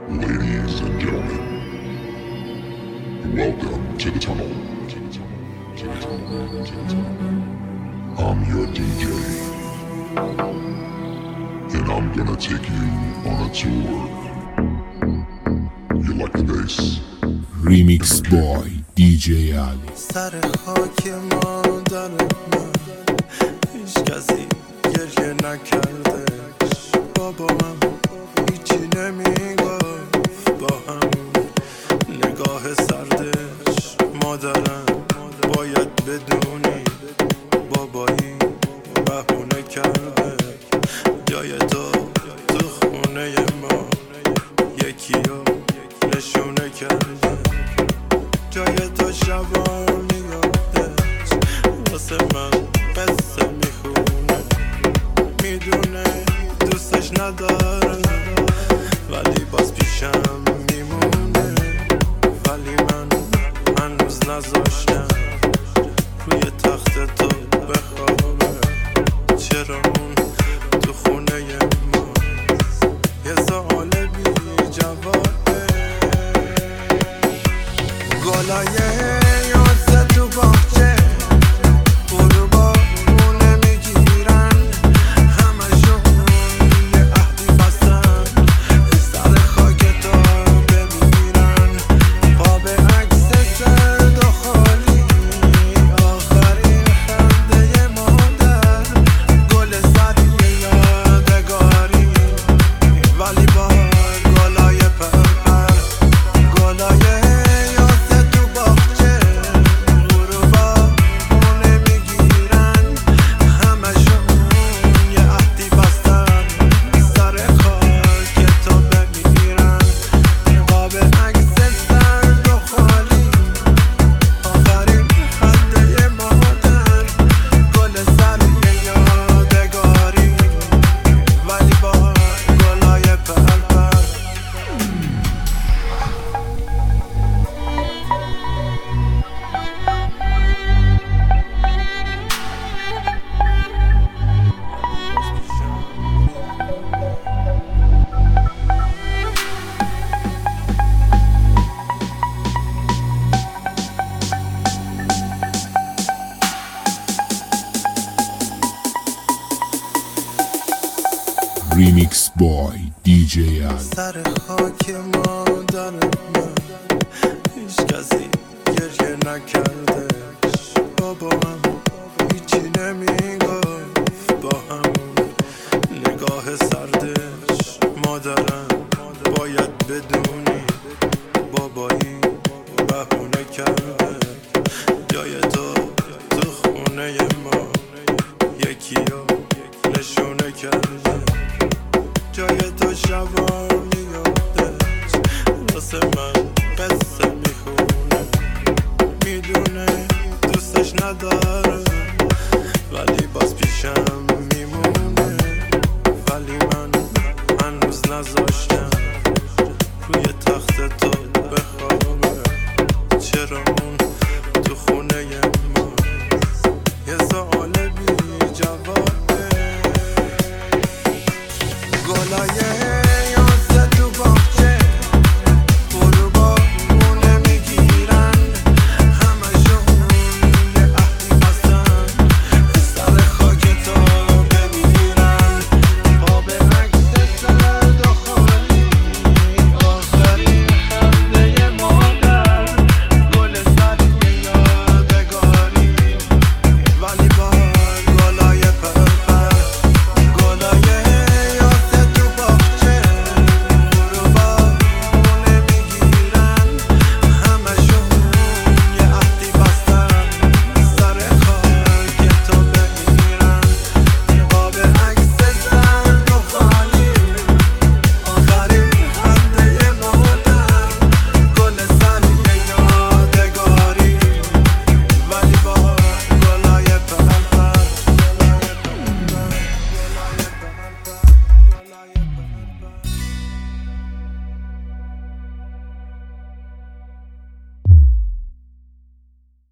Ladies and gentlemen, welcome to the tunnel. I'm your DJ, and I'm gonna take you on a tour. You like the bass? Remix boy DJ Ali. سر خاک مادر من هیچ کسی گریه نکردش. بابا من هیچی نمیگفت با همون نگاه سردش. مادرم باید بدونی بابایی بهونه کرده. جای تو خونه ما یکی رو نشونه کرده. جای تو شبانی یادش واسه من قصه میخونه. میدونه دوستش نداره ولی باز پیشم میمونه. ولی من هنوز نذاشتم روی تخت تو بخوابه. چرا اون تو خونه ما یه سوال بی جوابه. گلای یاسه تو باغچه غروبا خونه میگیرن. همشون یه عهدی بستن سر خاک تو بمیرن. قاب عکس سرد و خالی آخرین خنده مادر. گل سری یادگاری ولی با گلای پرپر. گلای Remix boy DJ Ali. سر خاک مادر من هیچ کسی گریه نکردش. بابا من هیچی نمیگفت با همون نگاه سردش. مادرم باید بدونی بابایی بهونه کرده. جای تو خونه ما یکی رو نشونه کرده. جای تو شبانی یادش واسه من قصه میخونه. میدونه دوستش نداره ولی باز پیشم میمونه. ولی من هنوز نذاشتم روی تخت تو بخوابه. چرا اون تو خونه ما یه